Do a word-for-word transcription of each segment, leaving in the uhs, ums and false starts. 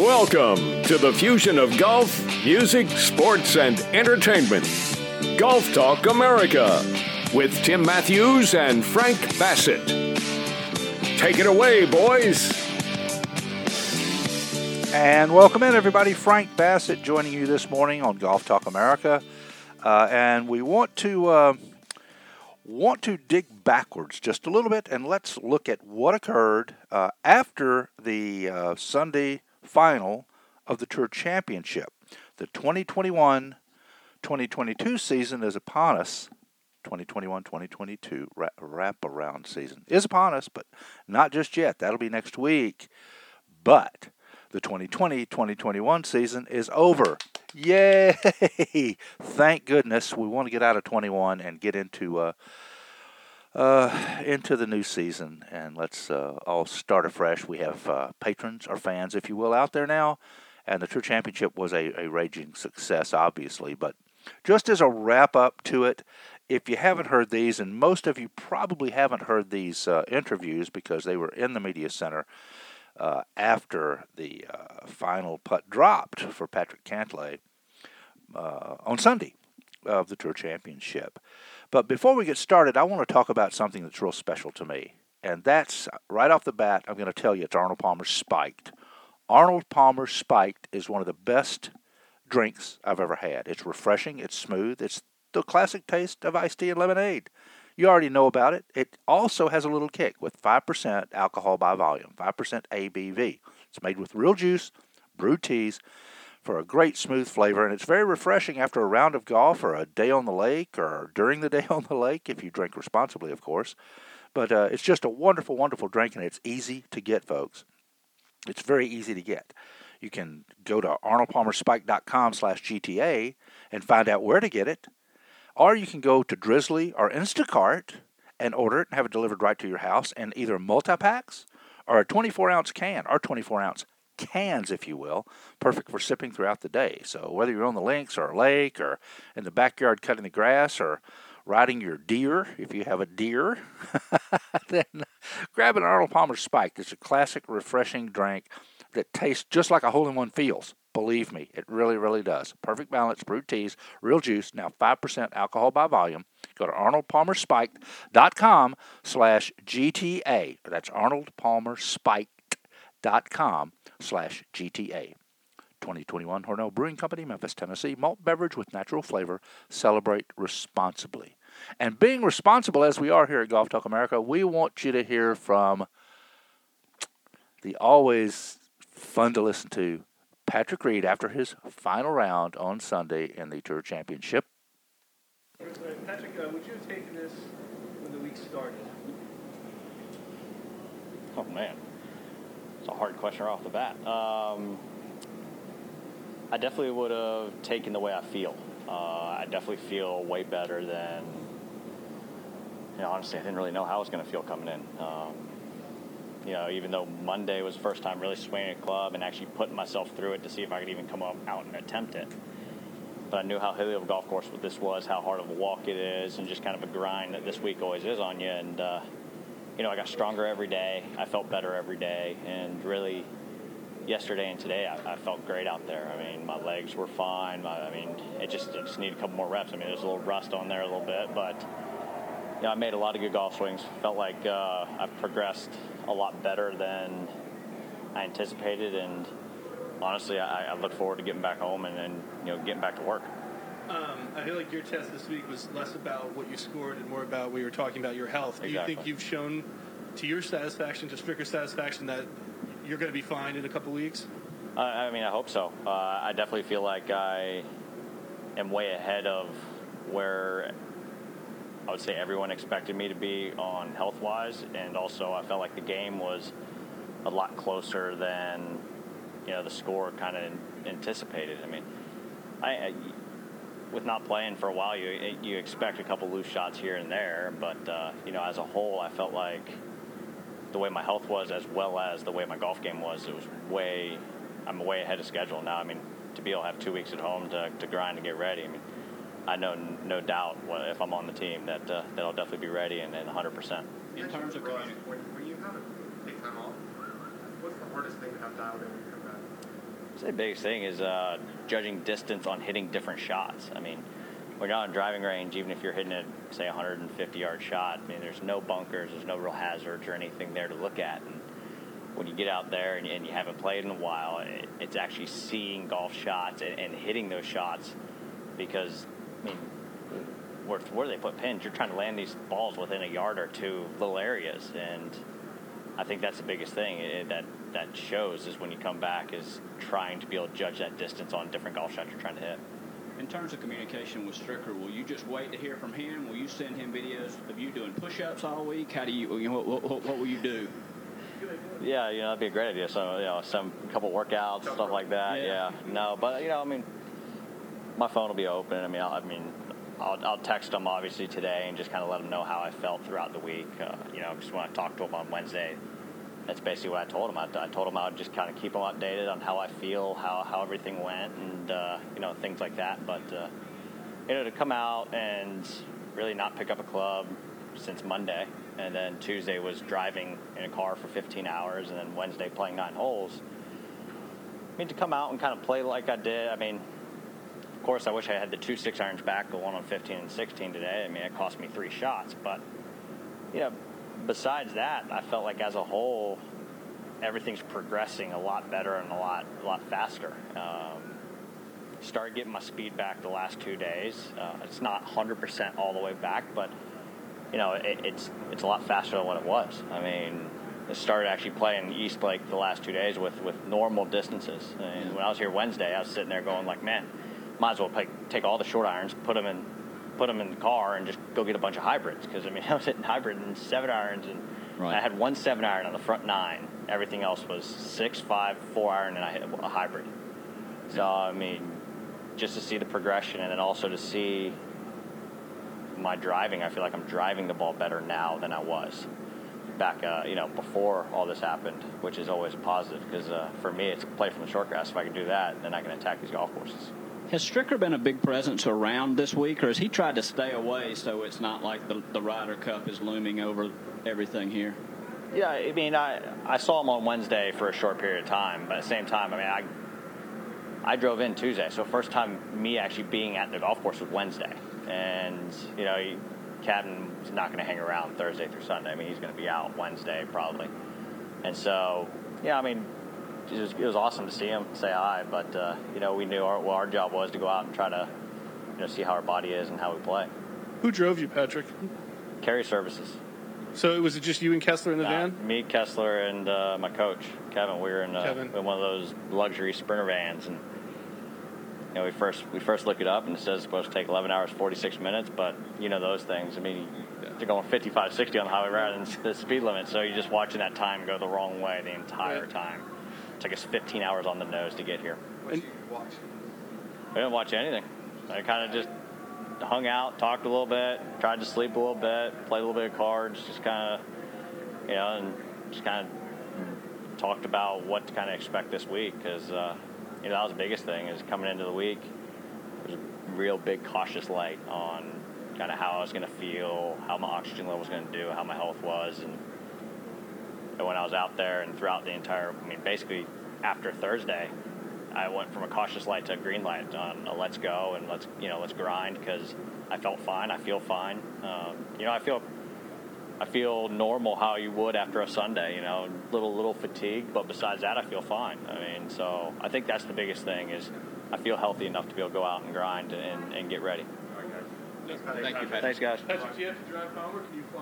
Welcome to the fusion of golf, music, sports, and entertainment. Golf Talk America with Tim Matthews and Frank Bassett. Take it away, boys. And welcome in, everybody. Frank Bassett joining you this morning on Golf Talk America. Uh, and we want to uh, want to dig backwards just a little bit, and let's look at what occurred uh, after the uh, Sunday final of the Tour Championship. The twenty twenty-one twenty twenty-two season is upon us. twenty twenty-one twenty twenty-two wrap, wrap-around season is upon us, but not just yet. That'll be next week. But the twenty twenty twenty twenty-one season is over. Yay! Thank goodness. We want to get out of twenty-one and get into uh, uh, into the new season, and let's uh, all start afresh. We have uh, patrons, or fans, if you will, out there now, and the Tour Championship was a, a raging success, obviously. But just as a wrap-up to it, if you haven't heard these, and most of you probably haven't heard these uh, interviews because they were in the media center uh, after the uh, final putt dropped for Patrick Cantlay uh, on Sunday of the Tour Championship. But before we get started, I want to talk about something that's real special to me. And that's, right off the bat, I'm going to tell you it's Arnold Palmer Spiked. Arnold Palmer Spiked is one of the best drinks I've ever had. It's refreshing, it's smooth, it's the classic taste of iced tea and lemonade. You already know about it. It also has a little kick with five percent alcohol by volume, five percent A B V. It's made with real juice, brewed teas, for a great smooth flavor, and it's very refreshing after a round of golf or a day on the lake or during the day on the lake, if you drink responsibly, of course. But uh, it's just a wonderful, wonderful drink, and it's easy to get, folks. It's very easy to get. You can go to arnoldpalmerspike.com slash GTA and find out where to get it, or you can go to Drizzly or Instacart and order it and have it delivered right to your house in either multi-packs or a twenty-four ounce can, or twenty-four ounce cans, if you will, perfect for sipping throughout the day. So whether you're on the links or a lake or in the backyard cutting the grass or riding your deer, if you have a deer, then grab an Arnold Palmer Spike. It's a classic, refreshing drink that tastes just like a hole-in-one feels. Believe me, it really, really does. Perfect balance, brewed teas, real juice, now five percent alcohol by volume. Go to arnoldpalmerspiked.com slash GTA. That's arnoldpalmerspiked.com slash GTA. twenty twenty-one Hornell Brewing Company, Memphis, Tennessee. Malt beverage with natural flavor. Celebrate responsibly. And being responsible as we are here at Golf Talk America, we want you to hear from the always fun to listen to Patrick Reed after his final round on Sunday in the Tour Championship. Patrick, uh, would you have taken this when the week started? Oh, man. It's a hard question right off the bat. Um, I definitely would have taken the way I feel. Uh, I definitely feel way better than, you know, honestly, I didn't really know how I was going to feel coming in. Um, you know, even though Monday was the first time really swinging a club and actually putting myself through it to see if I could even come up out and attempt it. But I knew how hilly of a golf course this was, how hard of a walk it is, and just kind of a grind that this week always is on you. And, uh, you know, I got stronger every day. I felt better every day. And really, yesterday and today, I, I felt great out there. I mean, my legs were fine. My, I mean, it just, it just needed a couple more reps. I mean, there's a little rust on there a little bit, but, you know, I made a lot of good golf swings. Felt like uh, I've progressed a lot better than I anticipated. And honestly, I, I look forward to getting back home and then, you know, getting back to work. Um, I feel like your test this week was less about what you scored and more about what you were talking about your health. Do Exactly. you think you've shown to your satisfaction, to Stricker's satisfaction, that you're going to be fine in a couple weeks? Uh, I mean, I hope so. Uh, I definitely feel like I am way ahead of where I would say everyone expected me to be on health-wise, and also I felt like the game was a lot closer than, you know, the score kind of anticipated. I mean, I, I with not playing for a while, you you expect a couple loose shots here and there, but uh, you know, as a whole, I felt like the way my health was, as well as the way my golf game was, it was way. I'm way ahead of schedule now. I mean, to be able to have two weeks at home to to grind and get ready. I mean, I know no doubt if I'm on the team that uh, that I'll definitely be ready and, and one hundred percent. In terms of when, when you have to take time off, what's the hardest thing to have dialed in when you come back? I'd say the biggest thing is uh, judging distance on hitting different shots. I mean, when you're on a driving range, even if you're hitting a, say, one hundred fifty yard shot, I mean, there's no bunkers, there's no real hazards or anything there to look at. And when you get out there and, and you haven't played in a while, it, it's actually seeing golf shots and, and hitting those shots because, I mean, where, where they put pins, you're trying to land these balls within a yard or two little areas. And I think that's the biggest thing it, that that shows is when you come back is trying to be able to judge that distance on different golf shots you're trying to hit. In terms of communication with Stricker, will you just wait to hear from him? Will you send him videos of you doing push-ups all week? How do you, you know, what, what, what will you do? Yeah, you know, that'd be a great idea. So, you know, some couple workouts, stuff like that. Yeah. yeah. No, but, you know, I mean, my phone will be open. I mean, I'll, I mean, I'll, I'll text them obviously today and just kind of let them know how I felt throughout the week. Uh, you know, because when I talked to them on Wednesday, that's basically what I told them. I, I told them I would just kind of keep them updated on how I feel, how, how everything went, and, uh, you know, things like that. But, uh, you know, to come out and really not pick up a club since Monday, and then Tuesday was driving in a car for fifteen hours, and then Wednesday playing nine holes. I mean, to come out and kind of play like I did, I mean, of course, I wish I had the two six irons back, the one on fifteen and sixteen today. I mean, it cost me three shots. But, you know, besides that, I felt like as a whole, everything's progressing a lot better and a lot, a lot faster. Um, started getting my speed back the last two days. Uh, it's not one hundred percent all the way back, but you know, it, it's it's a lot faster than what it was. I mean, I started actually playing East Lake the last two days with, with normal distances. And when I was here Wednesday, I was sitting there going like, man, might as well play, take all the short irons, put them in, put them in the car, and just go get a bunch of hybrids. Because I mean, I was hitting hybrid and seven irons, and right. I had one seven iron on the front nine. Everything else was six, five, four iron, and I hit a hybrid. So I mean, just to see the progression, and then also to see my driving, I feel like I'm driving the ball better now than I was back, uh, you know, before all this happened, which is always a positive because uh, for me, it's play from the short grass. If I can do that, then I can attack these golf courses. Has Stricker been a big presence around this week, or has he tried to stay away so it's not like the, the Ryder Cup is looming over everything here? Yeah, I mean, I I saw him on Wednesday for a short period of time, but at the same time, I mean, I I drove in Tuesday, so first time me actually being at the golf course was Wednesday. And, you know, he, Captain's not going to hang around Thursday through Sunday. I mean, he's going to be out Wednesday probably. And so, yeah, I mean, it was, it was awesome to see him, say hi. But, uh, you know, we knew our, what our job was to go out and try to, you know, see how our body is and how we play. Who drove you, Patrick? Carry services. So was it just you and Kessler in the uh, van? Me, Kessler, and uh, my coach, Kevin. We were in, uh, Kevin. in one of those luxury Sprinter vans. And, you know, we first we first look it up, and it says it's supposed to take eleven hours, forty-six minutes, but you know those things. I mean, they're going fifty-five, sixty on the highway rather than the speed limit, so you're just watching that time go the wrong way the entire right. time. It took us fifteen hours on the nose to get here. What did you watch? We didn't watch anything. I kind of just hung out, talked a little bit, tried to sleep a little bit, played a little bit of cards, just kind of, you know, and just kind of talked about what to kind of expect this week because, uh, you know, that was the biggest thing is coming into the week. There's a real big cautious light on kind of how I was going to feel, how my oxygen level was going to do, how my health was. And, and when I was out there and throughout the entire, I mean, basically after Thursday, I went from a cautious light to a green light on a let's go and let's, you know, let's grind because I felt fine. I feel fine. Um, you know, I feel I feel normal how you would after a Sunday, you know, little, little fatigue, but besides that, I feel fine. I mean, so I think that's the biggest thing is I feel healthy enough to be able to go out and grind and, and get ready. Thank you, Patrick. Thanks, guys. Patrick, do you have to drive home or can you fly?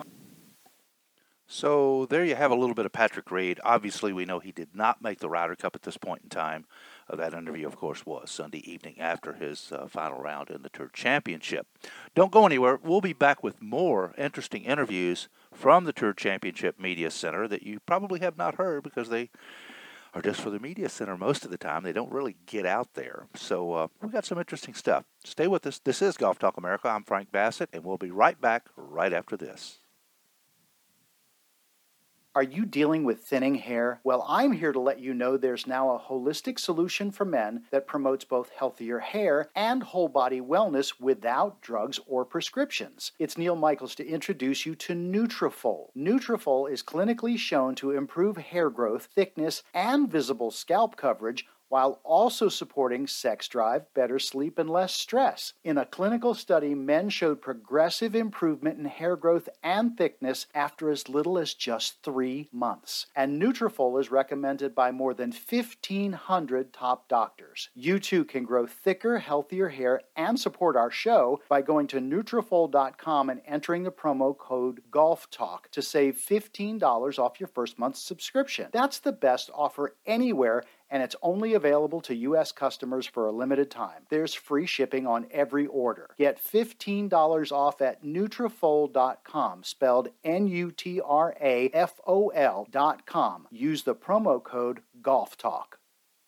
So there you have a little bit of Patrick Reed. Obviously, we know he did not make the Ryder Cup at this point in time. Uh, that interview, of course, was Sunday evening after his uh, final round in the Tour Championship. Don't go anywhere. We'll be back with more interesting interviews from the Tour Championship Media Center that you probably have not heard because they are just for the Media Center most of the time. They don't really get out there. So uh, we've got some interesting stuff. Stay with us. This is Golf Talk America. I'm Frank Bassett, and we'll be right back right after this. Are you dealing with thinning hair? Well, I'm here to let you know there's now a holistic solution for men that promotes both healthier hair and whole body wellness without drugs or prescriptions. It's Neil Michaels to introduce you to Nutrafol. Nutrafol is clinically shown to improve hair growth, thickness, and visible scalp coverage while also supporting sex drive, better sleep, and less stress. In a clinical study, men showed progressive improvement in hair growth and thickness after as little as just three months. And Nutrafol is recommended by more than fifteen hundred top doctors. You too can grow thicker, healthier hair and support our show by going to Nutrafol dot com and entering the promo code GOLFTALK to save fifteen dollars off your first month's subscription. That's the best offer anywhere, and it's only available to U S customers for a limited time. There's free shipping on every order. Get fifteen dollars off at Nutrafol dot com, spelled N U T R A F O L dot com. Use the promo code GOLFTALK.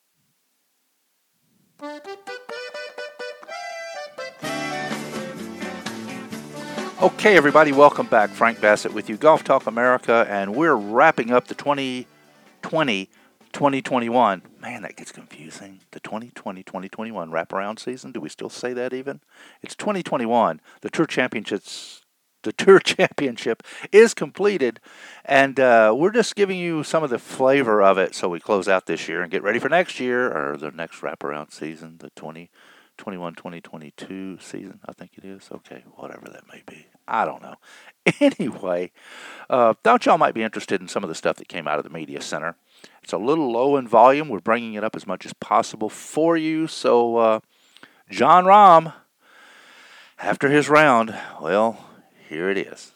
Okay, everybody, welcome back. Frank Bassett with you, Golf Talk America, and we're wrapping up the twenty twenty twenty twenty-one. Man, that gets confusing. The twenty twenty twenty twenty-one wraparound season. Do we still say that even? It's twenty twenty-one. The Tour Championships, the Tour Championship is completed, and uh, we're just giving you some of the flavor of it so we close out this year and get ready for next year or the next wraparound season, the twenty twenty-one twenty twenty-two season, I think it is. Okay, whatever that may be. I don't know. Anyway, uh, thought y'all might be interested in some of the stuff that came out of the Media Center. It's a little low in volume. We're bringing it up as much as possible for you. So, uh, Jon Rahm, after his round, well, here it is.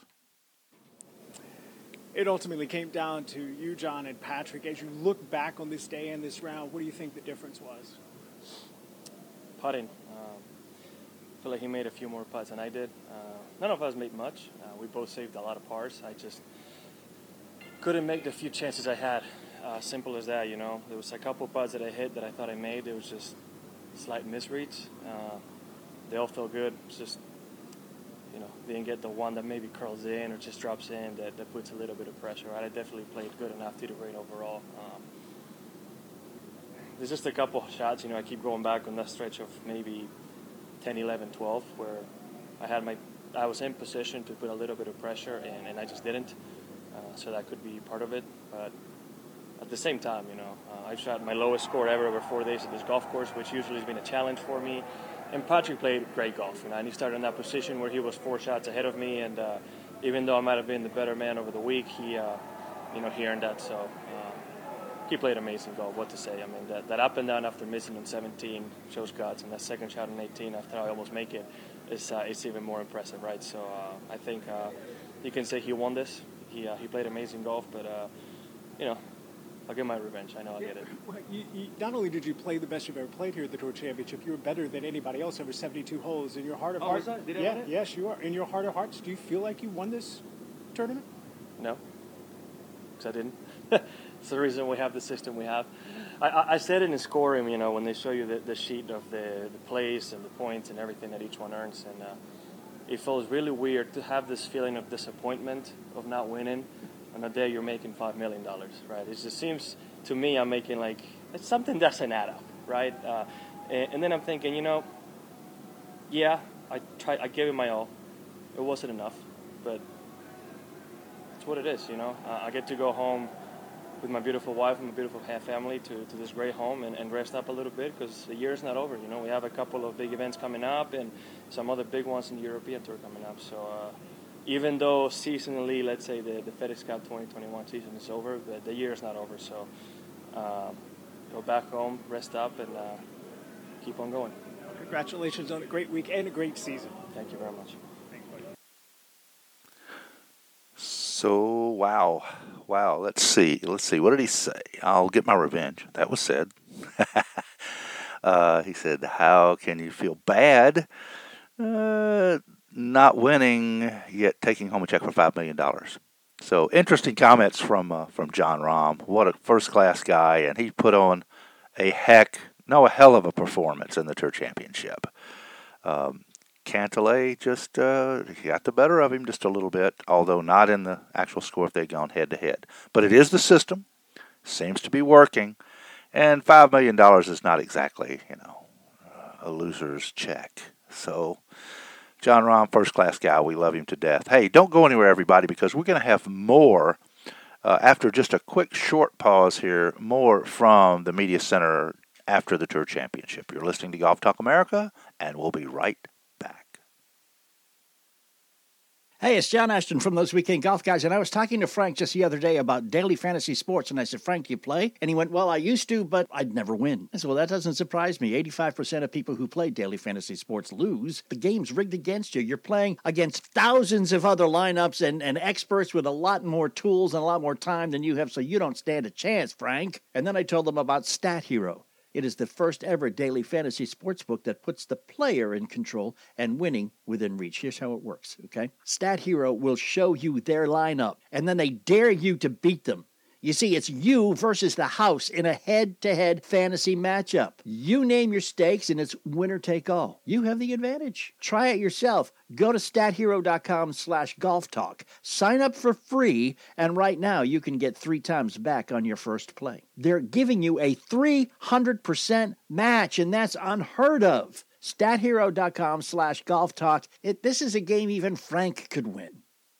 It ultimately came down to you, John, and Patrick. As you look back on this day and this round, what do you think the difference was? Putting. Um, I feel like he made a few more putts than I did. Uh, none of us made much. Uh, we both saved a lot of pars. I just couldn't make the few chances I had. Uh, simple as that, you know. There was a couple putts that I hit that I thought I made. It was just slight misreads. Uh, they all felt good. It's just, you know, didn't get the one that maybe curls in or just drops in that, that puts a little bit of pressure. Right? I definitely played good enough to do great overall. Um, there's just a couple of shots, you know, I keep going back on that stretch of maybe ten, eleven, twelve where I had my, I was in position to put a little bit of pressure and, and I just didn't. Uh, so that could be part of it. But at the same time, you know, uh, I've shot my lowest score ever over four days at this golf course, which usually has been a challenge for me. And Patrick played great golf, you know, and he started in that position where he was four shots ahead of me. And uh, even though I might have been the better man over the week, he, uh, you know, he earned that. So uh, he played amazing golf. What to say? I mean, that, that up and down after missing on seventeen shows guts, and that second shot on eighteen after I almost make it is uh, it's even more impressive, right? So uh, I think uh, you can say he won this. He uh, he played amazing golf, but uh, you know. I'll get my revenge. I know I'll get it. Well, you, you, not only did you play the best you've ever played here at the Tour Championship, you were better than anybody else over seventy-two holes. In your heart of oh, hearts, Did I yeah, win it? yes, you are. In your heart of hearts, do you feel like you won this tournament? No, because I didn't. It's the reason we have the system we have. I, I, I said it in scoring, you know, when they show you the, the sheet of the, the plays and the points and everything that each one earns, and uh, it feels really weird to have this feeling of disappointment of not winning on a day you're making five million dollars, right? It just seems to me I'm making like, it's something doesn't add up, right? Uh, and, and then I'm thinking, you know, yeah, I tried, I gave it my all. It wasn't enough, but it's what it is, you know. Uh, I get to go home with my beautiful wife and my beautiful family to, to this great home and, and rest up a little bit because the year's not over, you know. We have a couple of big events coming up and some other big ones in the European Tour coming up, so uh, even though seasonally, let's say the, the FedEx Cup twenty twenty-one season is over, the, the year is not over. So um, go back home, rest up, and uh, keep on going. Congratulations on a great week and a great season. Thank you very much. So, wow. Wow. Let's see. Let's see. What did he say? I'll get my revenge. That was said. uh, he said, how can you feel bad? Uh... not winning, yet taking home a check for five million dollars. So interesting comments from uh, from Jon Rahm. What a first-class guy, and he put on a heck, no, a hell of a performance in the Tour Championship. Um, Cantlay just uh, he got the better of him just a little bit, although not in the actual score if they'd gone head-to-head. But it is the system, seems to be working, and five million dollars is not exactly, you know, uh, a loser's check. So Jon Rahm, first-class guy. We love him to death. Hey, don't go anywhere, everybody, because we're going to have more, uh, after just a quick, short pause here, more from the Media Center after the Tour Championship. You're listening to Golf Talk America, and we'll be right back. Hey, it's John Ashton from Those Weekend Golf Guys, and I was talking to Frank just the other day about daily fantasy sports, and I said, Frank, do you play? And he went, well, I used to, but I'd never win. I said, well, that doesn't surprise me. eighty-five percent of people who play daily fantasy sports lose. The game's rigged against you. You're playing against thousands of other lineups and, and experts with a lot more tools and a lot more time than you have, so you don't stand a chance, Frank. And then I told them about Stat Hero. It is the first ever daily fantasy sports book that puts the player in control and winning within reach. Here's how it works, okay? Stat Hero will show you their lineup, and then they dare you to beat them. You see, it's you versus the house in a head-to-head fantasy matchup. You name your stakes, and it's winner take all. You have the advantage. Try it yourself. Go to stathero.com slash golf talk. Sign up for free, and right now you can get three times back on your first play. They're giving you a three hundred percent match, and that's unheard of. stathero.com slash golf talk. It, this is a game even Frank could win.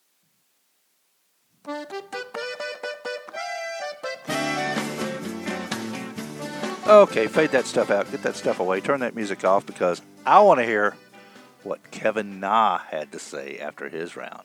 Okay, fade that stuff out. Get that stuff away. Turn that music off because I want to hear what Kevin Na had to say after his round.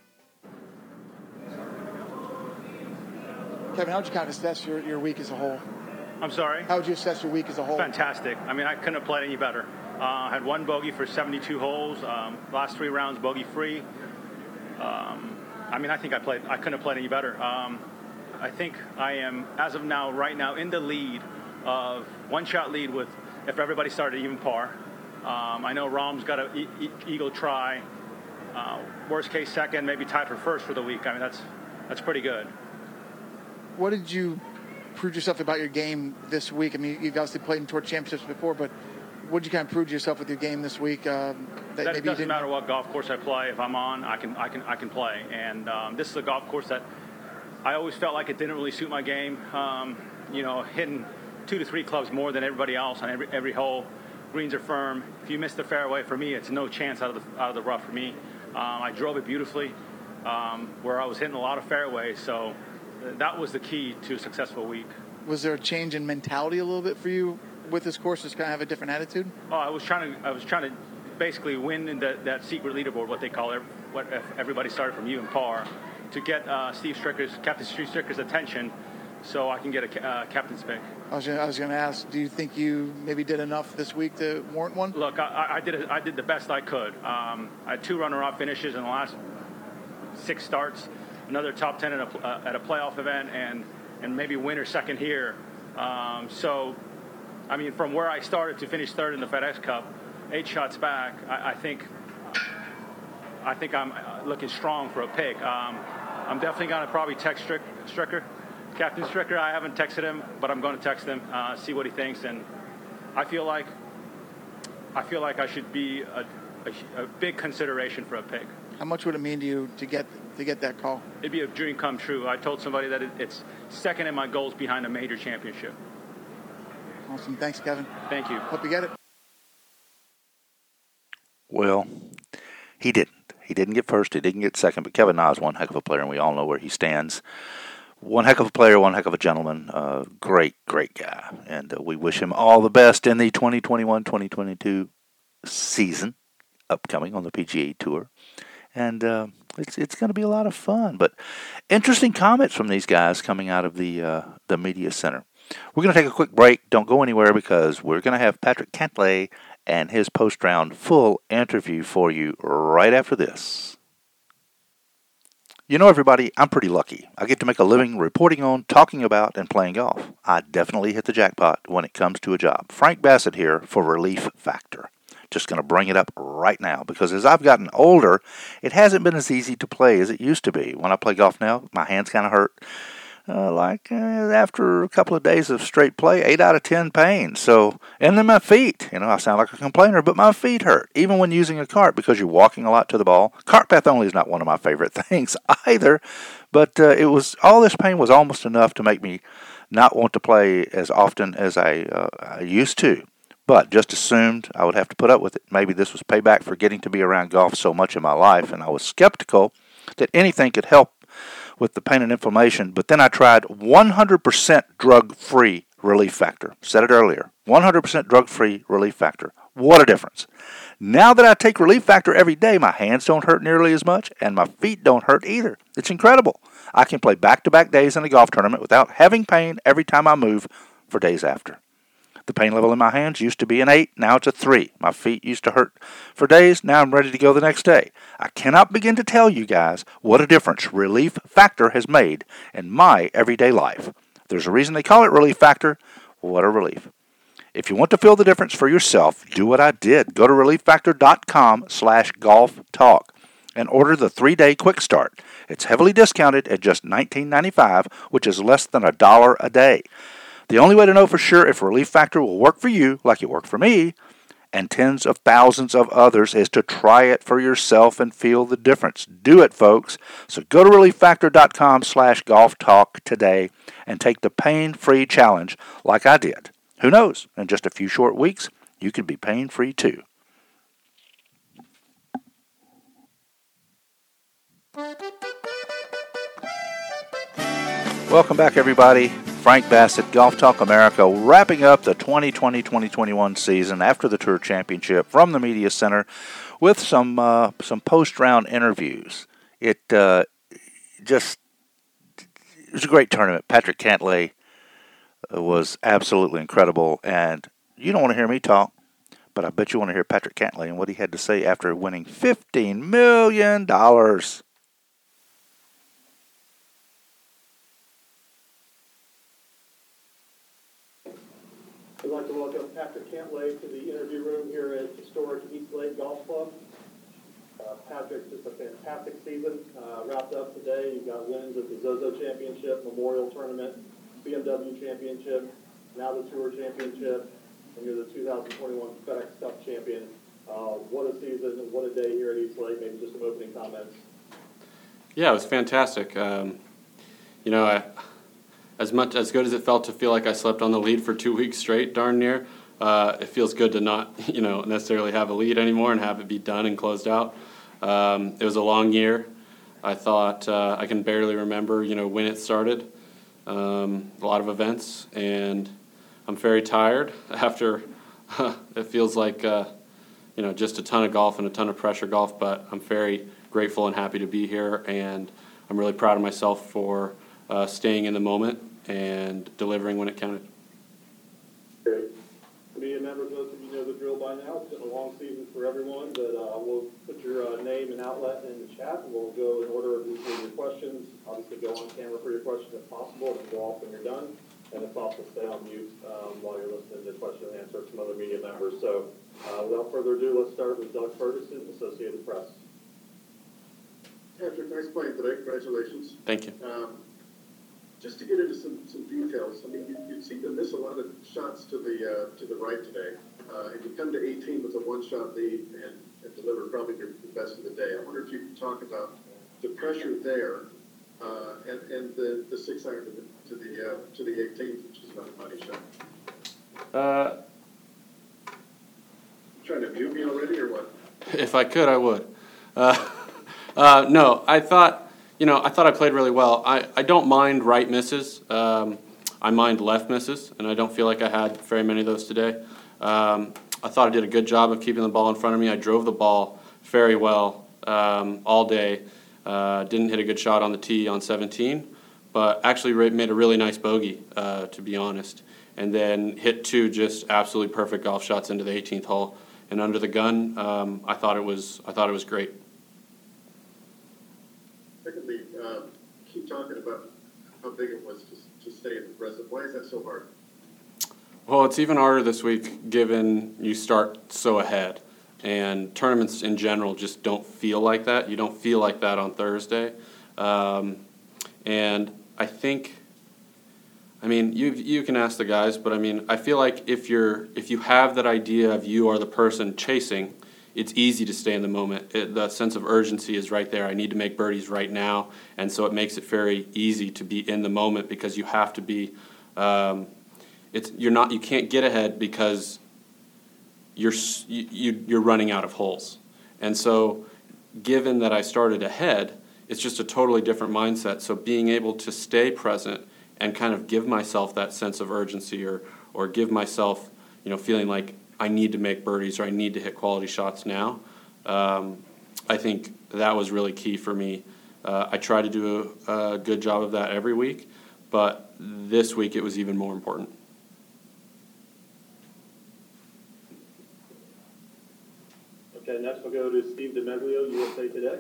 Kevin, how would you kind of assess your, your week as a whole? I'm sorry? How would you assess your week as a whole? Fantastic. I mean, I couldn't have played any better. Uh, I had one bogey for seventy-two holes. Um, last three rounds, bogey-free. Um, I mean, I think I played. I couldn't have played any better. Um, I think I am, as of now, right now, in the lead of one-shot lead with if everybody started even par. Um, I know Rahm's got an e- e- eagle try. Uh, worst case second, maybe tied for first for the week. I mean, that's that's pretty good. What did you prove yourself about your game this week? I mean, you've obviously played in Tour Championships before, but what did you kind of prove yourself with your game this week? Um, that that maybe doesn't you matter what golf course I play. If I'm on, I can I can I can play. And um, this is a golf course that I always felt like it didn't really suit my game. Um, you know, hitting two to three clubs more than everybody else on every every hole. Greens are firm. If you miss the fairway, for me, it's no chance out of the out of the rough for me. Um, I drove it beautifully, um, where I was hitting a lot of fairways. So that was the key to a successful week. Was there a change in mentality a little bit for you with this course? Just kind of have a different attitude? Oh, I was trying to I was trying to basically win in the, that secret leaderboard, what they call it, what if everybody started from you and par, to get uh, Steve Stricker's Captain Steve Stricker's attention, so I can get a uh, captain's pick. I was gonna, I was going to ask, do you think you maybe did enough this week to warrant one? Look, I, I did it, I did the best I could. Um, I had two runner-up finishes in the last six starts, another top ten at a, uh, at a playoff event, and and maybe winner second here. Um, so, I mean, from where I started to finish third in the FedEx Cup, eight shots back, I, I think I think I'm looking strong for a pick. Um, I'm definitely going to probably text Strick, Stricker. Captain Stricker, I haven't texted him, but I'm going to text him, uh, see what he thinks, and I feel like I feel like I should be a, a, a big consideration for a pick. How much would it mean to you to get to get that call? It'd be a dream come true. I told somebody that it, it's second in my goals behind a major championship. Awesome. Thanks, Kevin. Thank you. Hope you get it. Well, he didn't. He didn't get first. He didn't get second. But Kevin Na is one heck of a player, and we all know where he stands. One heck of a player, one heck of a gentleman. Uh, great, great guy. And uh, we wish him all the best in the twenty twenty-one twenty twenty-two season upcoming on the P G A Tour. And uh, it's it's going to be a lot of fun. But interesting comments from these guys coming out of the uh, the media center. We're going to take a quick break. Don't go anywhere because we're going to have Patrick Cantlay and his post-round full interview for you right after this. You know, everybody, I'm pretty lucky. I get to make a living reporting on, talking about, and playing golf. I definitely hit the jackpot when it comes to a job. Frank Bassett here for Relief Factor. Just going to bring it up right now because as I've gotten older, it hasn't been as easy to play as it used to be. When I play golf now, my hands kind of hurt. Uh, like uh, after a couple of days of straight play, eight out of ten pain. So, and then my feet. You know, I sound like a complainer, but my feet hurt, even when using a cart because you're walking a lot to the ball. Cart path only is not one of my favorite things either, but uh, it was all this pain was almost enough to make me not want to play as often as I, uh, I used to. But just assumed I would have to put up with it. Maybe this was payback for getting to be around golf so much in my life, and I was skeptical that anything could help with the pain and inflammation, but then I tried one hundred percent drug-free Relief Factor. Said it earlier. one hundred percent drug-free Relief Factor. What a difference. Now that I take Relief Factor every day, my hands don't hurt nearly as much, and my feet don't hurt either. It's incredible. I can play back-to-back days in a golf tournament without having pain every time I move for days after. The pain level in my hands used to be an eight, now it's a three. My feet used to hurt for days, now I'm ready to go the next day. I cannot begin to tell you guys what a difference Relief Factor has made in my everyday life. There's a reason they call it Relief Factor. What a relief. If you want to feel the difference for yourself, do what I did. Go to relief factor dot com slash golf talk and order the three-day quick start. It's heavily discounted at just nineteen ninety-five dollars, which is less than a dollar a day. The only way to know for sure if Relief Factor will work for you, like it worked for me, and tens of thousands of others, is to try it for yourself and feel the difference. Do it, folks. So go to relief factor dot com slash golf talk today and take the pain-free challenge like I did. Who knows? In just a few short weeks, you can be pain-free too. Welcome back, everybody. Frank Bassett, Golf Talk America, wrapping up the twenty twenty twenty twenty-one season after the Tour Championship from the Media Center with some uh, some post-round interviews. It uh, just it was a great tournament. Patrick Cantlay was absolutely incredible, and you don't want to hear me talk, but I bet you want to hear Patrick Cantlay and what he had to say after winning fifteen million dollars. I'd like to welcome Patrick Cantlay to the interview room here at historic East Lake Golf Club. Uh, Patrick, just a fantastic season. Uh, wrapped up today. You've got wins at the Zozo Championship, Memorial Tournament, B M W Championship, now the Tour Championship, and you're the two thousand twenty-one FedEx Cup champion. Uh, what a season and what a day here at East Lake. Maybe just some opening comments. Yeah, it was fantastic. Um, you know, I... As much as good as it felt to feel like I slept on the lead for two weeks straight, darn near, uh, it feels good to not, you know, necessarily have a lead anymore and have it be done and closed out. Um, it was a long year. I thought uh, I can barely remember, you know, when it started. Um, a lot of events, and I'm very tired after. It feels like, uh, you know, just a ton of golf and a ton of pressure golf. But I'm very grateful and happy to be here, and I'm really proud of myself for uh, staying in the moment and delivering when it counted. Great. Media members, most of you know the drill by now. It's been a long season for everyone, but uh, we'll put your uh, name and outlet in the chat, and we'll go in order of your questions. Obviously, go on camera for your question if possible, and go off when you're done. And if possible, stay on mute um, while you're listening to question and answer from other media members. So uh, without further ado, let's start with Doug Ferguson, Associated Press. Patrick, nice playing today. Congratulations. Thank you. Um, Just to get into some, some details, I mean, you, you seem to miss a lot of shots to the uh, to the right today, uh, and you come to eighteen with a one-shot lead and, and deliver probably your, your best of the day. I wonder if you could talk about the pressure there uh, and and the, the six iron to the to the, uh, to the eighteenth, which is not a money shot. Uh, you trying to mute me already, or what? If I could, I would. Uh, uh, no, I thought. You know, I thought I played really well. I, I don't mind right misses. Um, I mind left misses, and I don't feel like I had very many of those today. Um, I thought I did a good job of keeping the ball in front of me. I drove the ball very well um, all day. Uh, didn't hit a good shot on the tee on seventeen, but actually made a really nice bogey, uh, to be honest. And then hit two just absolutely perfect golf shots into the eighteenth hole. And under the gun, um, I thought it was I thought it was great. Secondly, uh, keep talking about how big it was to, to stay aggressive. Why is that so hard? Well, it's even harder this week given you start so ahead. And tournaments in general just don't feel like that. You don't feel like that on Thursday. Um, and I think, I mean, you you can ask the guys, but I mean, I feel like if you're if you have that idea of you are the person chasing, it's easy to stay in the moment. It, the sense of urgency is right there. I need to make birdies right now, and so it makes it very easy to be in the moment because you have to be. Um, it's you're not you can't get ahead because you're you, you're running out of holes, and so given that I started ahead, it's just a totally different mindset. So being able to stay present and kind of give myself that sense of urgency, or or give myself, you know, feeling like I need to make birdies or I need to hit quality shots now. Um, I think that was really key for me. Uh, I try to do a, a good job of that every week, but this week it was even more important. Okay, next we'll go to Steve DeMeglio, U S A Today.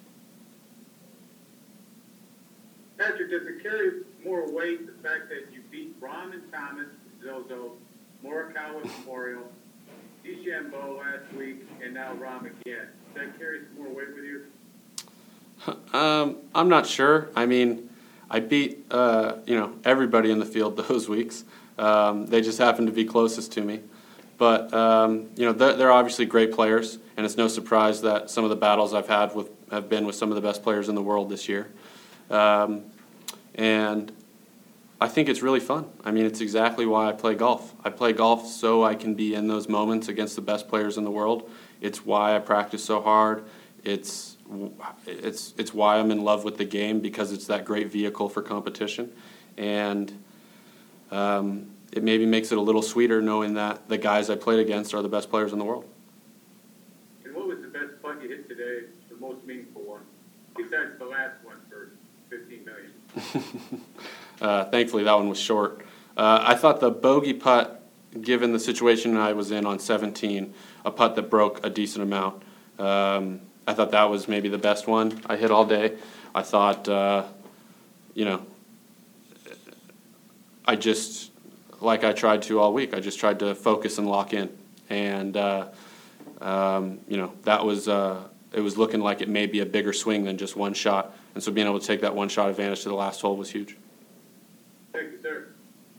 Patrick, does it carry more weight the fact that you beat Rahm Thomas, Zozo, Morikawa Memorial, DeChambeau last week, and now Rahm again? Does that carry some more weight with you? Um, I'm not sure. I mean, I beat uh, you know everybody in the field those weeks. Um, they just happened to be closest to me. But um, you know they're, they're obviously great players, and it's no surprise that some of the battles I've had with have been with some of the best players in the world this year. Um, and I think it's really fun. I mean, it's exactly why I play golf. I play golf so I can be in those moments against the best players in the world. It's why I practice so hard. It's it's it's why I'm in love with the game, because it's that great vehicle for competition, and um, it maybe makes it a little sweeter knowing that the guys I played against are the best players in the world. And what was the best putt you hit today, the most meaningful one, besides the last one for fifteen million? uh, thankfully, that one was short. Uh, I thought the bogey putt, given the situation I was in on seventeen, a putt that broke a decent amount. Um, I thought that was maybe the best one I hit all day. I thought, uh, you know, I just, like I tried to all week, I just tried to focus and lock in. And, uh, um, you know, that was, uh, it was looking like it may be a bigger swing than just one shot. And so being able to take that one shot advantage to the last hole was huge. Thank you, sir.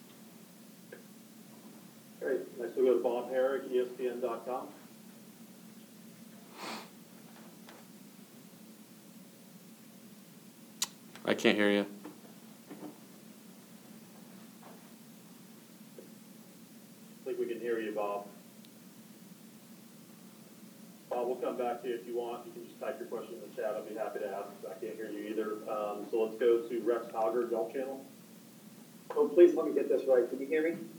All right, next we'll go to Bob Herrick, E S P N dot com. I can't hear you. I think we can hear you, Bob. Bob, we'll come back to you if you want. You can just type your question in the chat. I'd be happy to ask. I can't hear you either. Um, so let's go to Rex Hogger, Golf Channel. Oh, please let me get this right. Can you hear me?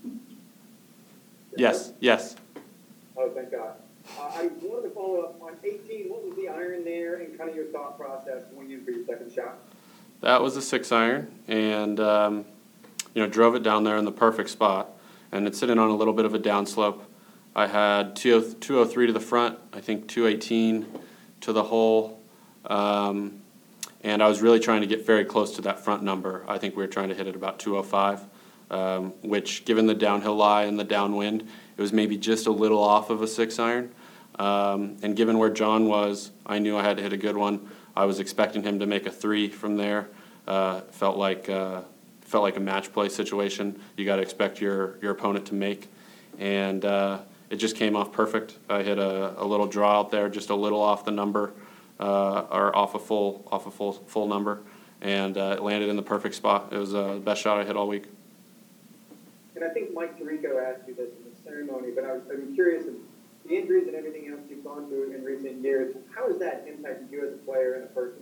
Yes, yes. Oh, thank God. Uh, I wanted to follow up on eighteen. What was the iron there, and kind of your thought process going in for your second shot? That was a six iron, and um, you know, drove it down there in the perfect spot, and it's sitting on a little bit of a downslope. I had two oh three to the front, I think two eighteen to the hole, um, and I was really trying to get very close to that front number. I think we were trying to hit it about two oh five, um, which, given the downhill lie and the downwind, it was maybe just a little off of a six iron. Um, and given where John was, I knew I had to hit a good one. I was expecting him to make a three from there. Uh, felt like uh, felt like a match play situation. You got to expect your your opponent to make, and uh, it just came off perfect. I hit a, a little draw out there, just a little off the number, uh, or off a full off a full full number, and uh, it landed in the perfect spot. It was uh, the best shot I hit all week. And I think Mike Tirico asked you this in the ceremony, but I was, I'm curious if the injuries and everything else you've gone through in recent years, how has that impacted you as a player and a person?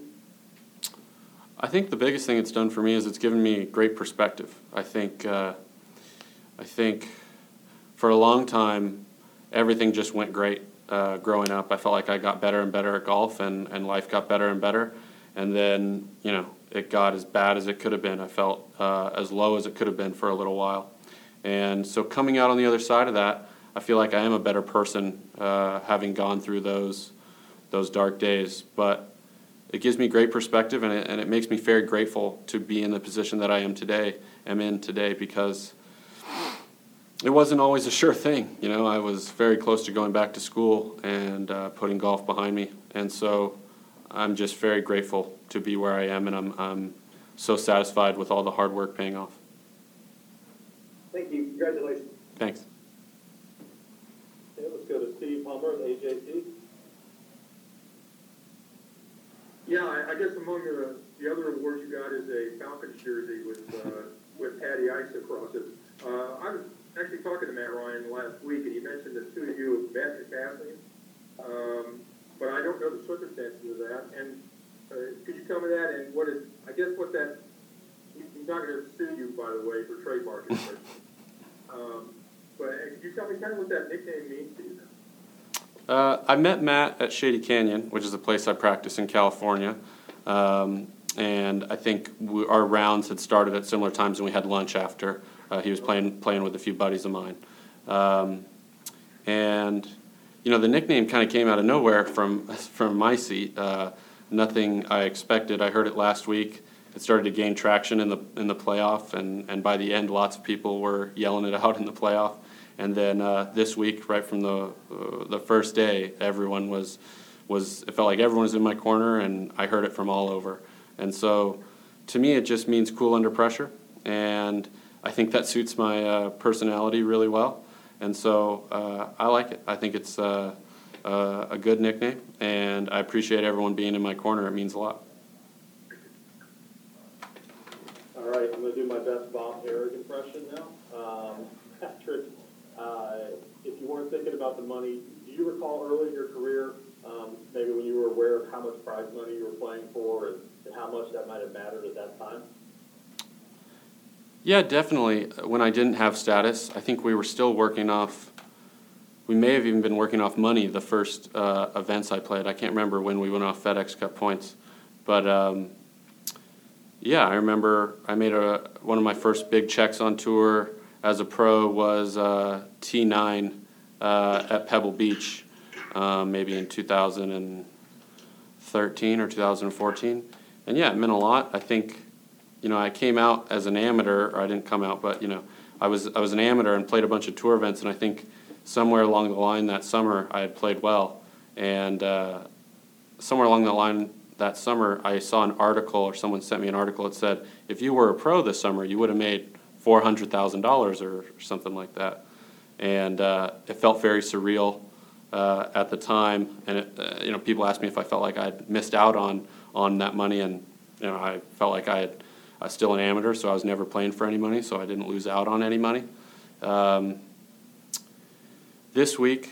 I think the biggest thing it's done for me is it's given me great perspective. I think, uh, I think, for a long time, everything just went great. Uh, growing up, I felt like I got better and better at golf, and, and life got better and better. And then, you know, it got as bad as it could have been. I felt uh, as low as it could have been for a little while. And so coming out on the other side of that, I feel like I am a better person, uh, having gone through those those dark days. But it gives me great perspective, and it, and it makes me very grateful to be in the position that I am today, am in today, because it wasn't always a sure thing. You know, I was very close to going back to school and uh, putting golf behind me. And so I'm just very grateful to be where I am, and I'm, I'm so satisfied with all the hard work paying off. Thank you. Congratulations. Thanks. Okay, let's go to Steve Hummer at A J C. Yeah, I, I guess among the, the other awards you got is a Falcons jersey with uh, with Patty Ice across it. Uh, I was actually talking to Matt Ryan last week, and he mentioned that two of you have met in passing, um, but I don't know the circumstances of that. And uh, could you tell me that? And what is, I guess, what that he's not going to sue you, by the way, for trademark infringement. um, but uh, could you tell me kind of what that nickname means to you? Uh, I met Matt at Shady Canyon, which is a place I practice in California. Um, and I think we, our rounds had started at similar times, and we had lunch after. Uh, he was playing playing with a few buddies of mine. Um, and, you know, the nickname kind of came out of nowhere from, from my seat. Uh, nothing I expected. I heard it last week. It started to gain traction in the in the playoff, and, and by the end, lots of people were yelling it out in the playoff. And then uh, this week, right from the uh, the first day, everyone was was it felt like everyone was in my corner, and I heard it from all over. And so, to me, it just means cool under pressure, and I think that suits my uh, personality really well. And so, uh, I like it. I think it's uh, uh, a good nickname, and I appreciate everyone being in my corner. It means a lot. All right, I'm going to do my best Bob Harig impression now. Um, Patrick. Uh, if you weren't thinking about the money, do you recall early in your career, um, maybe when you were aware of how much prize money you were playing for and, and how much that might have mattered at that time? Yeah, definitely. When I didn't have status, I think we were still working off, we may have even been working off money the first uh, events I played. I can't remember when we went off FedEx Cup points. But, um, yeah, I remember I made a one of my first big checks on tour as a pro was uh, T nine uh, at Pebble Beach, um, maybe in two thousand thirteen or two thousand fourteen. And yeah, it meant a lot. I think, you know, I came out as an amateur, or I didn't come out, but, you know, I was I was an amateur and played a bunch of tour events, and I think somewhere along the line that summer I had played well. And uh, somewhere along the line that summer I saw an article, or someone sent me an article that said, if you were a pro this summer, you would have made four hundred thousand dollars or something like that. And uh, it felt very surreal uh, at the time. And, it, uh, you know, people asked me if I felt like I had missed out on, on that money. And, you know, I felt like I had, I was still an amateur, so I was never playing for any money, so I didn't lose out on any money. Um, this week,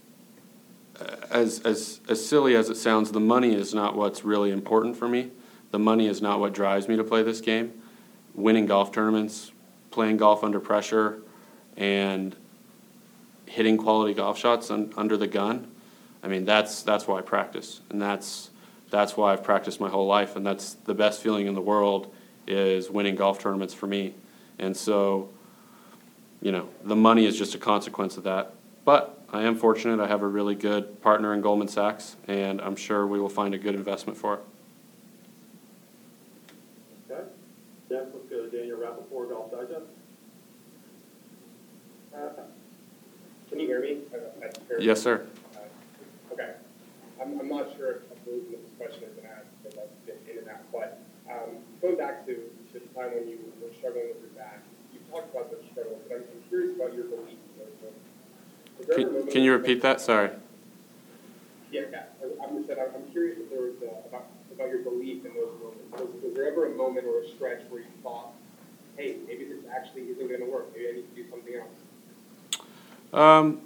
as, as, as silly as it sounds, the money is not what's really important for me. The money is not what drives me to play this game. Winning golf tournaments, playing golf under pressure, and hitting quality golf shots un, under the gun, I mean, that's that's why I practice, and that's that's why I've practiced my whole life, and that's the best feeling in the world is winning golf tournaments for me. And so, you know, the money is just a consequence of that. But I am fortunate. I have a really good partner in Goldman Sachs, and I'm sure we will find a good investment for it. Okay. Next, let's go to Daniel Rappaport, Golf Digest. Uh, can you hear me? Yes, sir. Uh, okay. I'm, I'm not sure if the reason that this question has been asked because I've been in and out, but um, going back to, to the time when you were struggling with your back, you talked about the struggle, but I'm, I'm curious about your belief in those moments. Can, can you repeat that? Sorry. Yeah, yeah. I'm, just, I'm curious if there was uh, about, about your belief in those moments. Was, was there ever a moment or a stretch where you thought, hey, maybe this actually isn't going to work. Maybe I need to do something else? Um,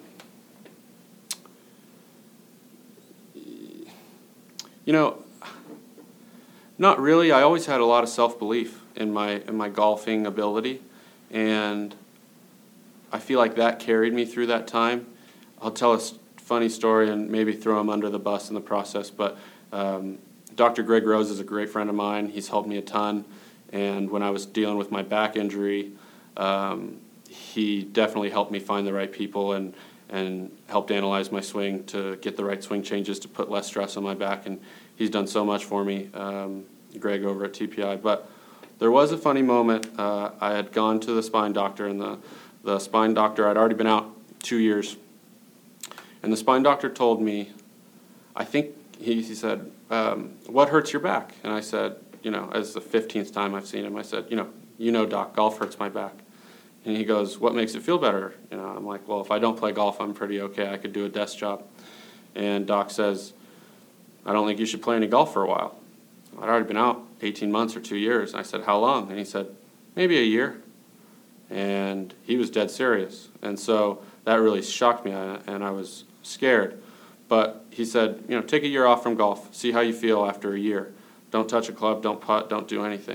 you know, not really. I always had a lot of self-belief in my in my golfing ability, and I feel like that carried me through that time. I'll tell a funny story and maybe throw him under the bus in the process, but um, Doctor Greg Rose is a great friend of mine. He's helped me a ton, and when I was dealing with my back injury, um, he definitely helped me find the right people and and helped analyze my swing to get the right swing changes to put less stress on my back. And he's done so much for me, um, Greg over at T P I. But there was a funny moment. Uh, I had gone to the spine doctor, and the, the spine doctor, I'd already been out two years. And the spine doctor told me, I think he, he said, um, what hurts your back? And I said, you know, as the fifteenth time I've seen him, I said, you know, you know, doc, golf hurts my back. And he goes, what makes it feel better? You know, I'm like, well, if I don't play golf, I'm pretty okay. I could do a desk job. And doc says, I don't think you should play any golf for a while. I'd already been out eighteen months or two years. I said, how long? And he said, maybe a year. And he was dead serious. And so that really shocked me, and I was scared. But he said, you know, take a year off from golf. See how you feel after a year. Don't touch a club, don't putt, don't do anything.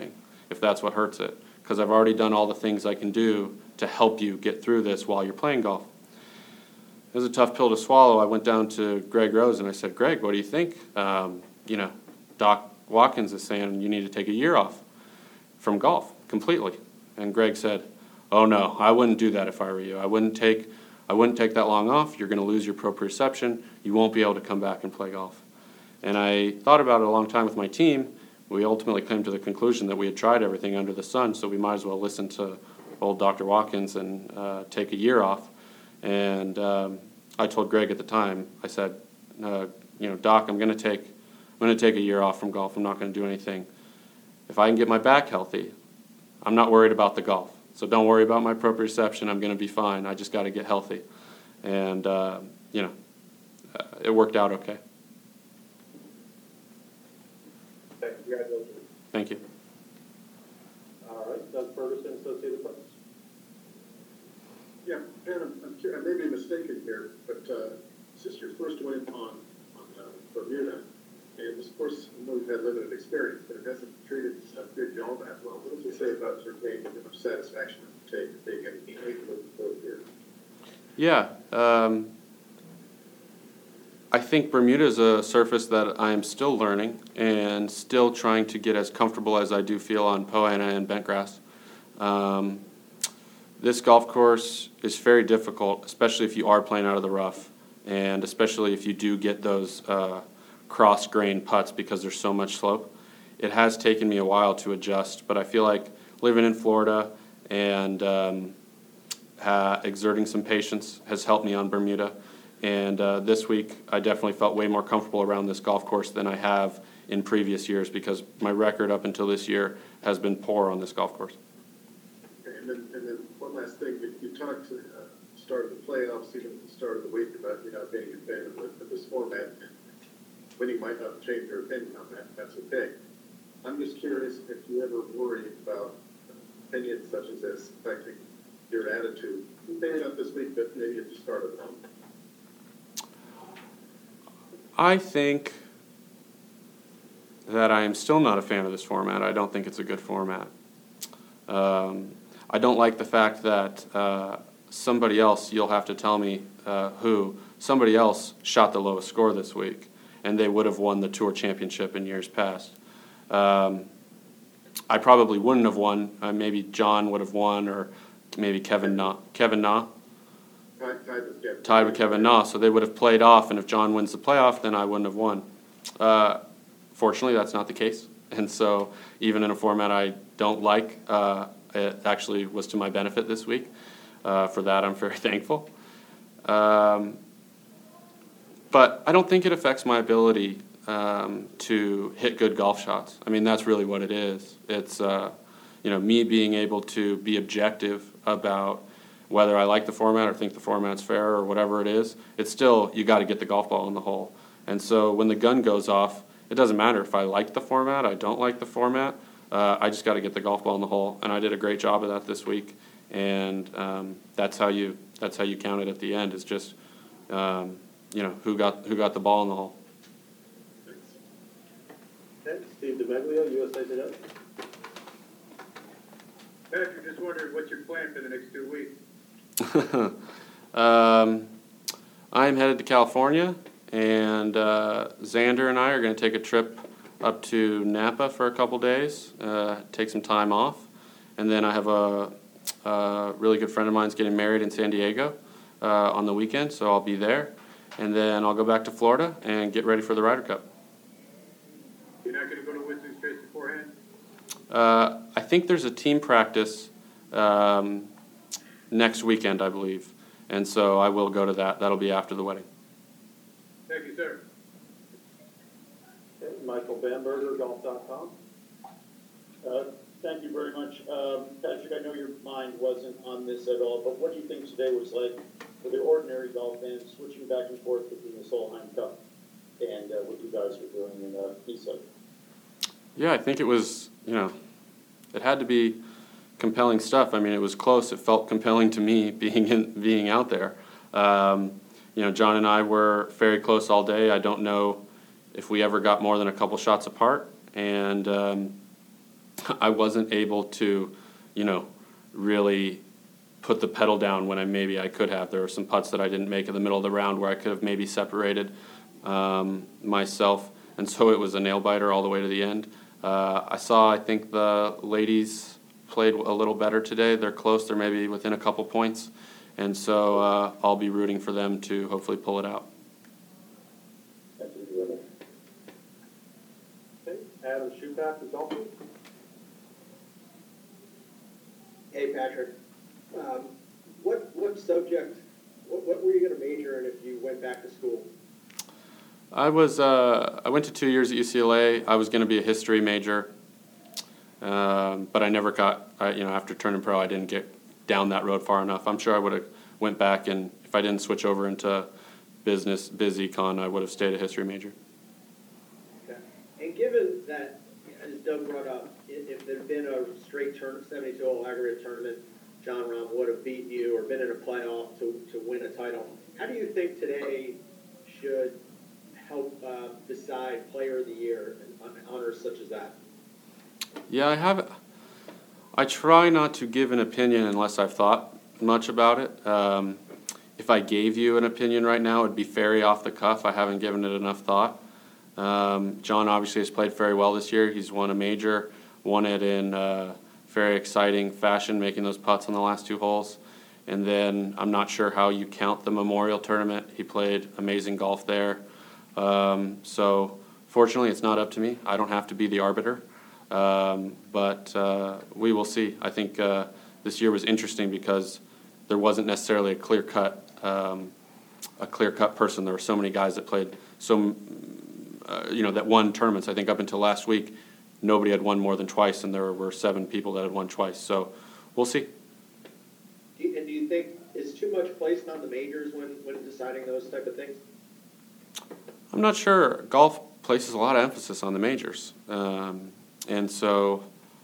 if that's what hurts it, because I've already done all the things I can do to help you get through this while you're playing golf. It was a tough pill to swallow. I went down to Greg Rose and I said, Greg, what do you think? Um, you know, Doc Watkins is saying you need to take a year off from golf completely. And Greg said, oh no, I wouldn't do that if I were you. I wouldn't take, I wouldn't take that long off. You're going to lose your proprioception. You won't be able to come back and play golf. And I thought about it a long time with my team. We ultimately came to the conclusion that we had tried everything under the sun, so we might as well listen to old Doctor Watkins and uh, take a year off. And um, I told Greg at the time, I said, uh, you know, Doc, I'm going to take, I'm going to take a year off from golf. I'm not going to do anything. If I can get my back healthy, I'm not worried about the golf. So don't worry about my proprioception. I'm going to be fine. I just got to get healthy. And, uh, you know, uh, it worked out okay. Congratulations. Thank you. All right, Doug Ferguson, Associated Press. Yeah, Pat, I'm, I'm curious, I may be mistaken here, but uh, is this your first win on, on uh, Bermuda? And of course, I know you've had limited experience, but it hasn't treated uh, good y'all that well. What does it say about your game and how much satisfaction it would take being an elite both here? Yeah. Um, I think Bermuda is a surface that I am still learning and still trying to get as comfortable as I do feel on Poa annua and bentgrass. Um, this golf course is very difficult, especially if you are playing out of the rough, and especially if you do get those uh, cross-grain putts because there's so much slope. It has taken me a while to adjust, but I feel like living in Florida and um, uh, exerting some patience has helped me on Bermuda. And uh, this week, I definitely felt way more comfortable around this golf course than I have in previous years because my record up until this year has been poor on this golf course. Okay, and then, and then one last thing. You, you talked at the uh, start of the playoffs, even at the start of the week, about you not being a fan of, of this format. Winning might not change your opinion on that. That's okay. I'm just curious if you ever worry about opinions such as this affecting your attitude. Maybe not this week, but maybe at the start of the month. I think that I am still not a fan of this format. I don't think it's a good format. Um, I don't like the fact that uh, somebody else, you'll have to tell me uh, who, somebody else shot the lowest score this week, and they would have won the Tour Championship in years past. Um, I probably wouldn't have won. Uh, maybe John would have won, or maybe Kevin Na. Kevin Na? Tied, tied with Kevin. Tied with Kevin Na, so they would have played off, and if John wins the playoff, then I wouldn't have won. Uh, fortunately, that's not the case, and so even in a format I don't like, uh, it actually was to my benefit this week. Uh, for that, I'm very thankful. Um, but I don't think it affects my ability um, to hit good golf shots. I mean, that's really what it is. It's uh, you know, me being able to be objective about whether I like the format or think the format's fair or whatever it is. It's still, you got to get the golf ball in the hole. And so when the gun goes off, it doesn't matter if I like the format, I don't like the format. Uh, I just got to get the golf ball in the hole, and I did a great job of that this week. And um, that's how you that's how you count it at the end. Is just um, you know who got who got the ball in the hole. Okay, Steve DeMeglio, U S A Today. Patrick, just wondering what's your plan for the next two weeks? um, I'm headed to California, and uh, Xander and I are going to take a trip up to Napa for a couple days, uh, take some time off, and then I have a, a really good friend of mine's getting married in San Diego uh, on the weekend, so I'll be there, and then I'll go back to Florida and get ready for the Ryder Cup. You're not going to go to Whistling Straits beforehand? Uh, I think there's a team practice um, next weekend, I believe, and so I will go to that. That'll be after the wedding. Thank you, sir. Okay, Michael Bamberger, golf dot com. Uh, thank you very much. Um, Patrick, I know your mind wasn't on this at all, but what do you think today was like for the ordinary golf fans switching back and forth between the Solheim Cup and uh, what you guys were doing in uh, Eastside? Yeah, I think it was, you know, it had to be compelling stuff. I mean, it was close. It felt compelling to me being in, being out there. Um, you know, John and I were very close all day. I don't know if we ever got more than a couple shots apart. And, um, I wasn't able to, you know, really put the pedal down when I maybe I could have. There were some putts that I didn't make in the middle of the round where I could have maybe separated um, myself, and so it was a nail biter all the way to the end. Uh, I saw, I think the ladies played a little better today. They're close. They're maybe within a couple points, and so uh, I'll be rooting for them to hopefully pull it out. Okay, Adam Schupak with Dolphins. Hey, Patrick. Um, what what subject, what, what were you going to major in if you went back to school? I was uh, I went to two years at U C L A. I was going to be a history major, um, but I never got. I, you know, after turning pro, I didn't get down that road far enough. I'm sure I would have went back, and if I didn't switch over into business biz econ, I would have stayed a history major. Okay. And given that, as Doug brought up, if, if there had been a straight turn, seventy-two hole aggregate tournament, John Rahm would have beaten you or been in a playoff to, to win a title. How do you think today should help uh, decide player of the year and honors such as that? Yeah, I have. I try not to give an opinion unless I've thought much about it. Um, if I gave you an opinion right now, it'd be very off the cuff. I haven't given it enough thought. Um, John obviously has played very well this year. He's won a major, won it in uh, very exciting fashion, making those putts on the last two holes. And then I'm not sure how you count the Memorial Tournament. He played amazing golf there. Um, so fortunately, it's not up to me. I don't have to be the arbiter. Um, but uh, we will see. I think uh, this year was interesting because there wasn't necessarily a clear-cut, um, a clear-cut person. There were so many guys that played, so uh, you know, that won tournaments. I think up until last week, nobody had won more than twice, and there were seven people that had won twice. So we'll see. Do you, and do you think is too much placed on the majors when, when deciding those type of things? I'm not sure. Golf places a lot of emphasis on the majors, um, and so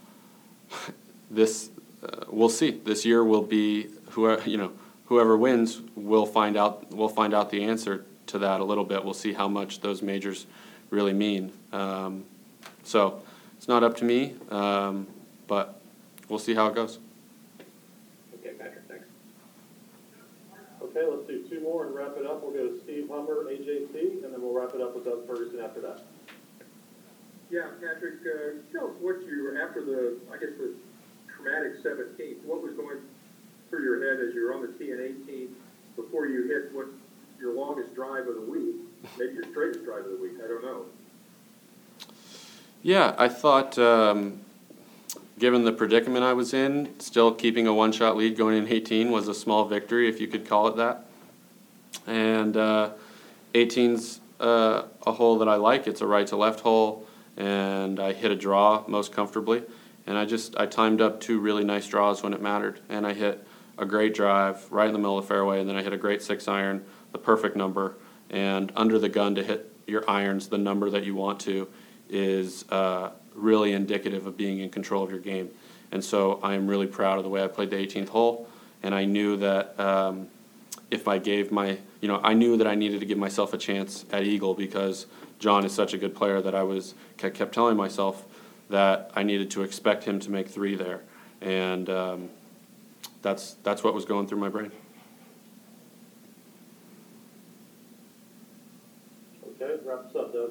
this uh, we'll see. This year will be whoever you know whoever wins. We'll find out. We'll find out the answer to that a little bit. We'll see how much those majors really mean. Um, so it's not up to me, um, but we'll see how it goes. Okay, Patrick. Thanks. Okay, let's do two more and wrap it up. We'll go to Steve Humber, A J C, and then we'll wrap it up with Doug Ferguson after that. Yeah, Patrick, uh, tell us what you, after the, I guess the traumatic seventeenth, what was going through your head as you were on the tee in eighteenth before you hit what your longest drive of the week, maybe your straightest drive of the week, I don't know. Yeah, I thought, um, given the predicament I was in, still keeping a one-shot lead going in eighteen was a small victory, if you could call it that. And uh, eighteen's uh, a hole that I like. It's a right-to-left hole, and I hit a draw most comfortably. And I just I timed up two really nice draws when it mattered, and I hit a great drive right in the middle of the fairway, and then I hit a great six-iron, the perfect number. And under the gun to hit your irons the number that you want to is uh, really indicative of being in control of your game. And so I am really proud of the way I played the eighteenth hole, and I knew that um, if I gave my, you know, I knew that I needed to give myself a chance at Eagle because John is such a good player that I was kept telling myself that I needed to expect him to make three there. And um, that's that's what was going through my brain. Okay, wrap this up, Doug.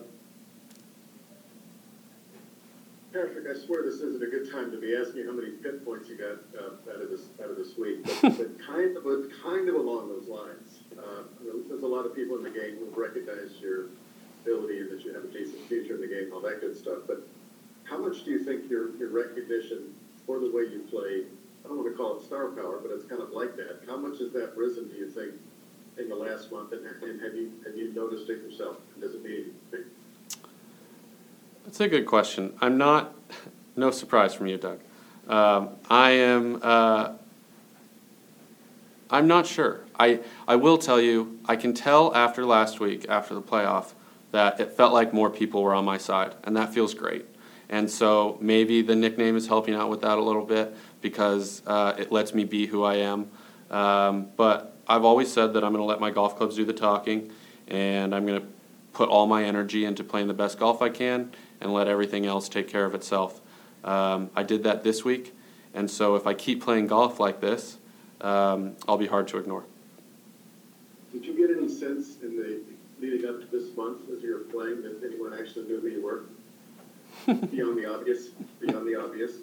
Patrick, I swear this isn't a good time to be asking you how many pit points you got uh, out of this out of this week, but, but kind of kind of along those lines. Uh, there's a lot of people in the game who recognize your ability and that you have a decent future in the game, all that good stuff. But how much do you think your your recognition for the way you play, I don't want to call it star power, but it's kind of like that. How much has that risen, do you think, in the last month, and, and have you have you noticed it yourself? Does it mean anything? That's a good question. I'm not, no surprise from you, Doug. Um, I am, uh, I'm not sure. I, I will tell you, I can tell after last week, after the playoff, that it felt like more people were on my side, and that feels great. And so maybe the nickname is helping out with that a little bit because uh, it lets me be who I am. Um, but I've always said that I'm going to let my golf clubs do the talking, and I'm going to put all my energy into playing the best golf I can and let everything else take care of itself. Um, I did that this week, and so if I keep playing golf like this, um, I'll be hard to ignore. Did you get any sense in the leading up to this month as you were playing that anyone actually knew who you were? Beyond the obvious? Beyond the obvious?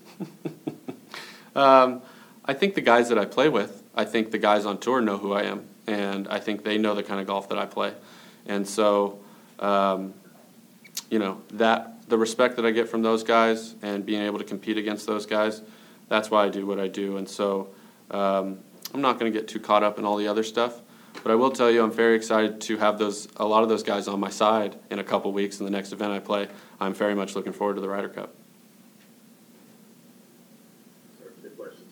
Um, I think the guys that I play with, I think the guys on tour know who I am, and I think they know the kind of golf that I play. And so, um, you know, that the respect that I get from those guys and being able to compete against those guys, that's why I do what I do. And so um, I'm not going to get too caught up in all the other stuff. But I will tell you, I'm very excited to have those a lot of those guys on my side in a couple weeks in the next event I play. I'm very much looking forward to the Ryder Cup. Good questions.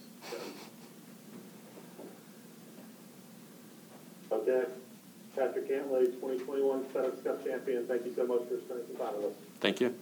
Okay. Patrick Cantlay, twenty twenty-one FedEx Cup champion. Thank you so much for spending some time with us. Thank you.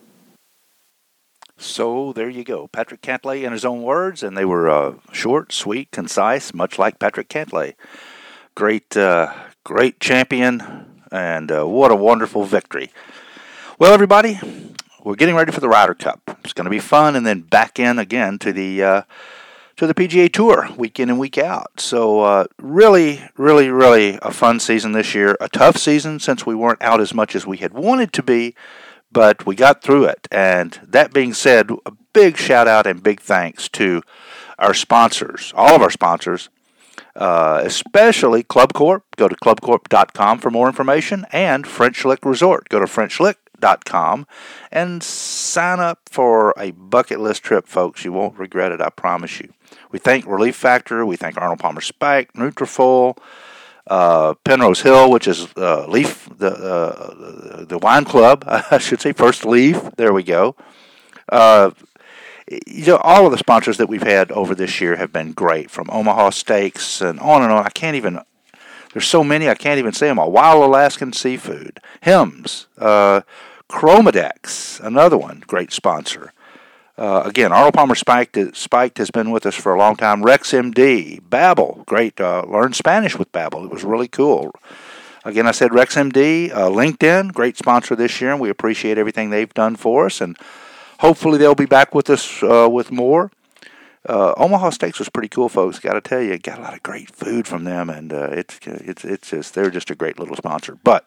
So there you go. Patrick Cantlay in his own words, and they were uh, short, sweet, concise, much like Patrick Cantlay. Great, uh, great champion, and uh, what a wonderful victory. Well, everybody, we're getting ready for the Ryder Cup. It's going to be fun, and then back in again to the uh, to the P G A Tour, week in and week out. So uh, really, really, really a fun season this year. A tough season since we weren't out as much as we had wanted to be, but we got through it. And that being said, a big shout out and big thanks to our sponsors, all of our sponsors, Uh, especially Club Corp. Go to club corp dot com for more information, and French Lick Resort. Go to french lick dot com and sign up for a bucket list trip, folks. You won't regret it, I promise you. We thank Relief Factor. We thank Arnold Palmer Spike, Nutrafol, uh, Penrose Hill, which is uh, Leaf, the uh, the wine club, I should say, First Leaf. There we go. Uh, You know, all of the sponsors that we've had over this year have been great, from Omaha Steaks and on and on. I can't even, there's so many, I can't even say them all. Wild Alaskan Seafood, Hims, uh, Chromadex, another one, great sponsor. Uh, again, Arnold Palmer Spiked, Spiked has been with us for a long time. Rex M D, Babbel, great, uh, learned Spanish with Babbel. It was really cool. Again, I said Rex M D, uh, LinkedIn, great sponsor this year, and we appreciate everything they've done for us, and hopefully they'll be back with us uh, with more. Uh, Omaha Steaks was pretty cool, folks. Got to tell you, got a lot of great food from them, and uh, it's it's it's just they're just a great little sponsor. But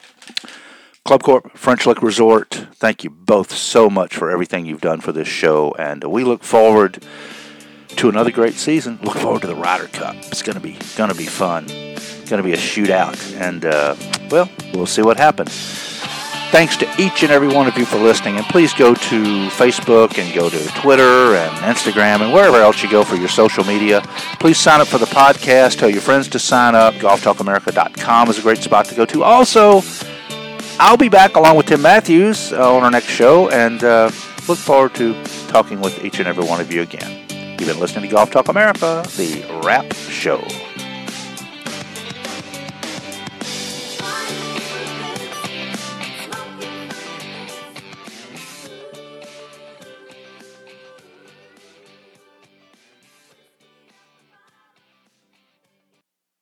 Club Corp, French Lick Resort, thank you both so much for everything you've done for this show, and we look forward to another great season. Look forward to the Ryder Cup. It's gonna be gonna be fun. It's gonna be a shootout, and uh, well, we'll see what happens. Thanks to each and every one of you for listening, and please go to Facebook and go to Twitter and Instagram and wherever else you go for your social media. Please sign up for the podcast. Tell your friends to sign up. golf talk america dot com is a great spot to go to. Also, I'll be back along with Tim Matthews uh, on our next show, and uh, look forward to talking with each and every one of you again. You've been listening to Golf Talk America, the Wrap Show.